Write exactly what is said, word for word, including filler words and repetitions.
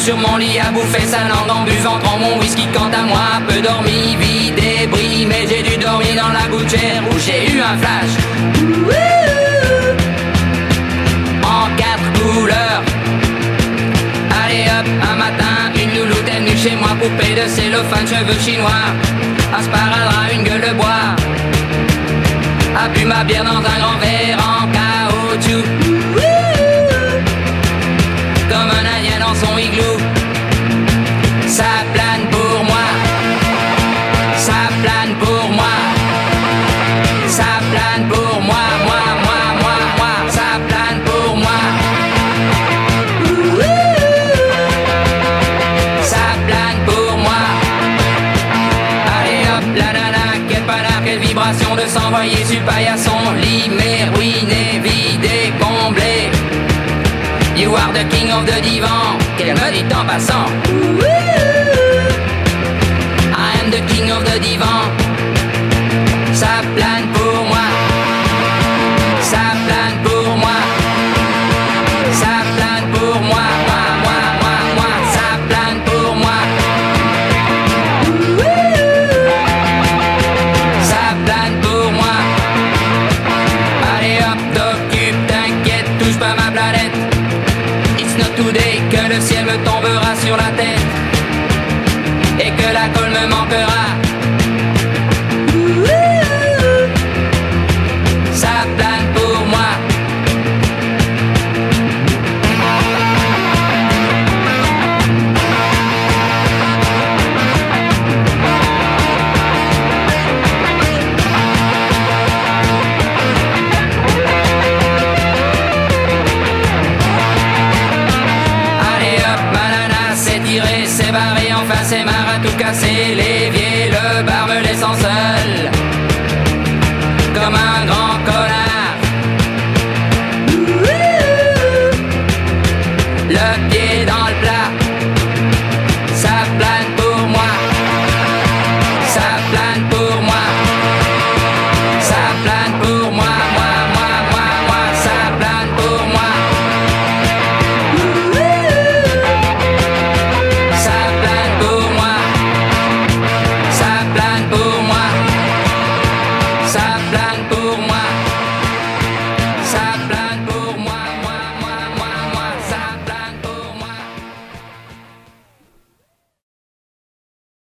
sur mon lit à bouffer sa langue en buvant dans mon whisky. Quant à moi, peu dormi, vide et bris, mais j'ai dû dormir dans la gouttière où j'ai eu un flash. En quatre couleurs. Allez hop, un matin, une louloute est venue chez moi, poupée de cellophane, cheveux chinois, un sparadrap, une gueule de bois, a bu ma bière dans un grand verre en caoutchouc, comme un indien dans son igloo. Ça plane pour moi, ça plane pour moi, ça plane pour moi, moi, moi, moi, moi, ça plane pour moi. Ça plane pour moi. Allez hop, la nana, quelle panard, quelle vibration de s'envoyer sur paillasson. Lit, mais ruiné, vidé, comblé. You are the king of the divan, qu'elle me dit en passant. I am the king of the divan. Ça plane pour moi. Ça plane pour moi. Ça plane pour moi. Moi, moi, moi, moi. Ça plane pour moi. Ça plane pour moi. Allez hop, t'occupe, t'inquiète, touche pas ma planète. It's not today que le ciel me tombera sur la tête et que la colle me manquera. Ça plane pour moi. Allez hop, ma nana s'est tirée, s'est barrée, enfin c'est marre à tout casser. L'évier, le bar me laissant seul.